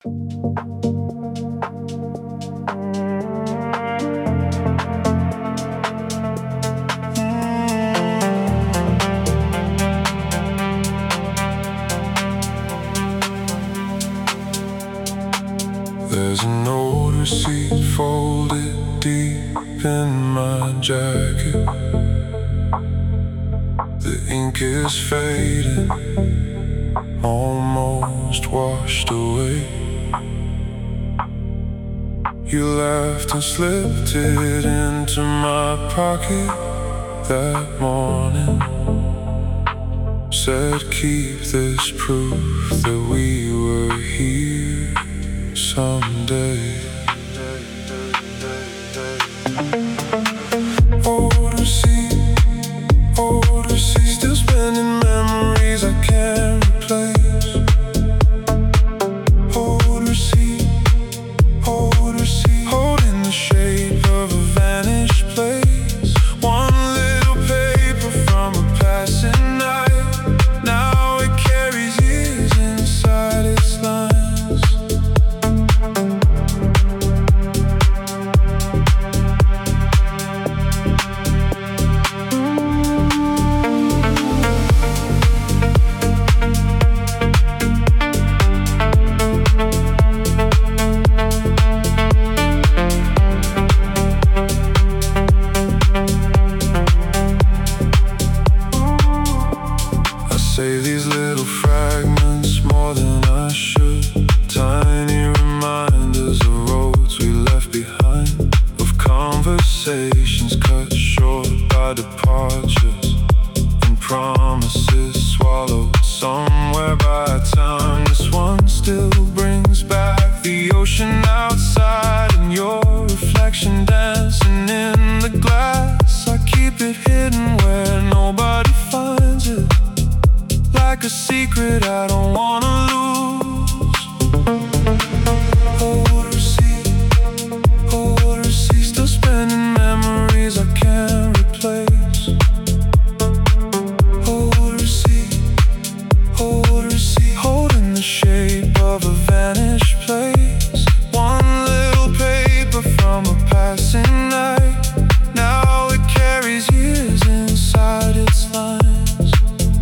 There's an old receipt folded deep in my jacket. The ink is fading, almost washed away. You left and slipped it into my pocket that morning. Said keep this proof that we were here someday. Old receipt, still spinning memories I can't replace. Old receipt, holding the shape of a vanished place. One little paper from a passing night, now it carries years inside its lines. Save these little fragments more than I should. Tiny reminders of roads we left behind, of conversations cut short by departures, and promises swallowed somewhere by time. This one still brings back the ocean outside and your reflection dancing in the glass. I keep it hidden where nobody finds it, like a secret I don't wanna lose. Old receipt, still spinning memories I can't replace. Old receipt, holding the shape of a vanished place. One little paper from a passing night, now it carries years inside its lines.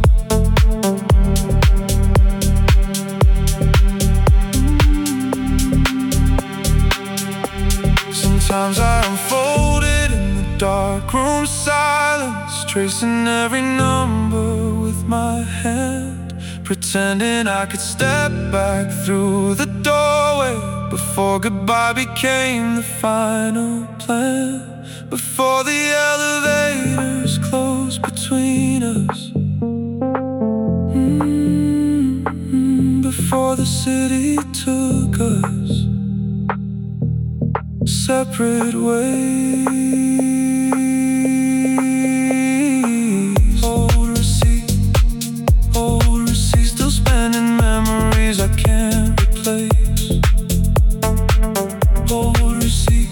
Sometimes I unfold it in the dark room silence, tracing every number with my hand, pretending I could step back through the doorway before goodbye became the final plan. Before the elevators closed between us, before the city took us separate ways. Old receipt, still spinning memories I can't replace. Old receipt,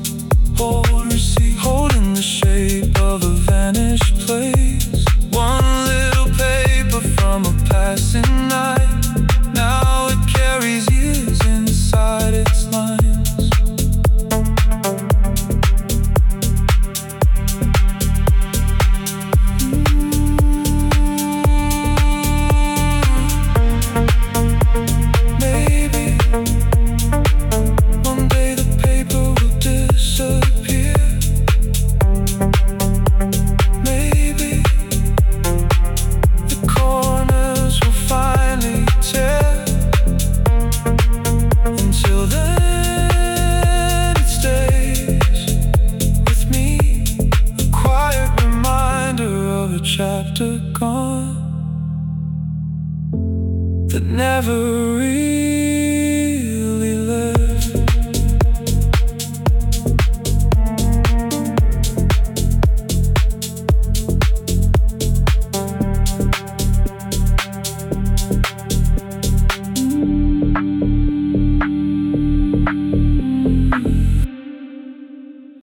holding the shape of a vanished place. One little paper from a passing night, now it carries years inside its lines. Chapter gone that never reads.